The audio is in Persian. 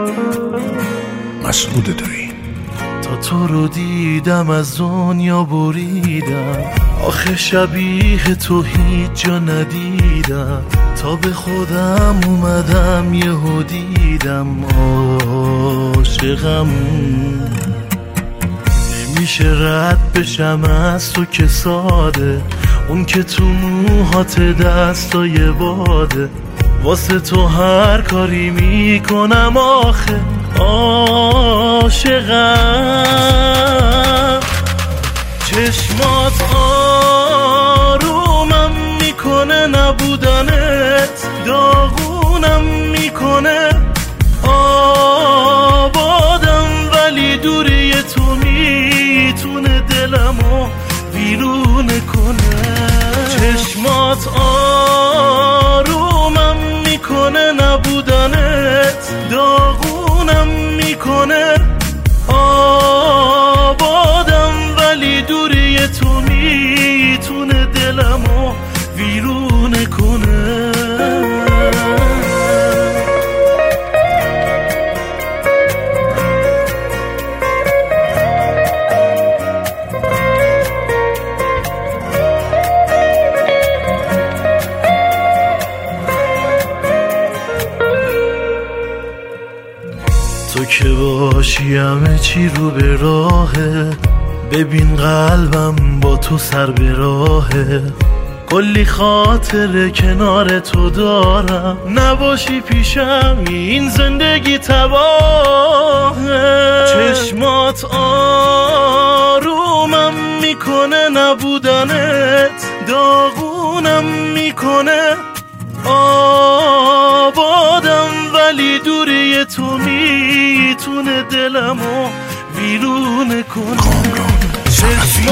مسعود دایی. تا تو رو دیدم از دنیا بریدم، آخه شبیه تو هیچ جا ندیدم. تا به خودم اومدم یهو دیدم عاشقم. نمیشه رد بشم از تو که ساده، اون که تو موهات دستای باده. واسه تو هر کاری میکنم آخه عاشقم. چشمات آرومم میکنه، نبودنت داغونم میکنه. آبادم ولی دوری تو میتونه دلمو ویرونه کنه. چشمات آرومم میکنه، نبودنت داغونم میکنه. آبادم ولی دوری تو میتونه دلمو ویرونه کنه. تو که باشی همه چی رو به راهه، ببین قلبم با تو سر به راهه. کلی خاطره کنار تو دارم، نباشی پیشم این زندگی تباهه. چشمات آرومم میکنه، نبودنت داغونم میکنه. آبادم ولی دوری تو میتونه دلمو ویرونه کنه. چشمات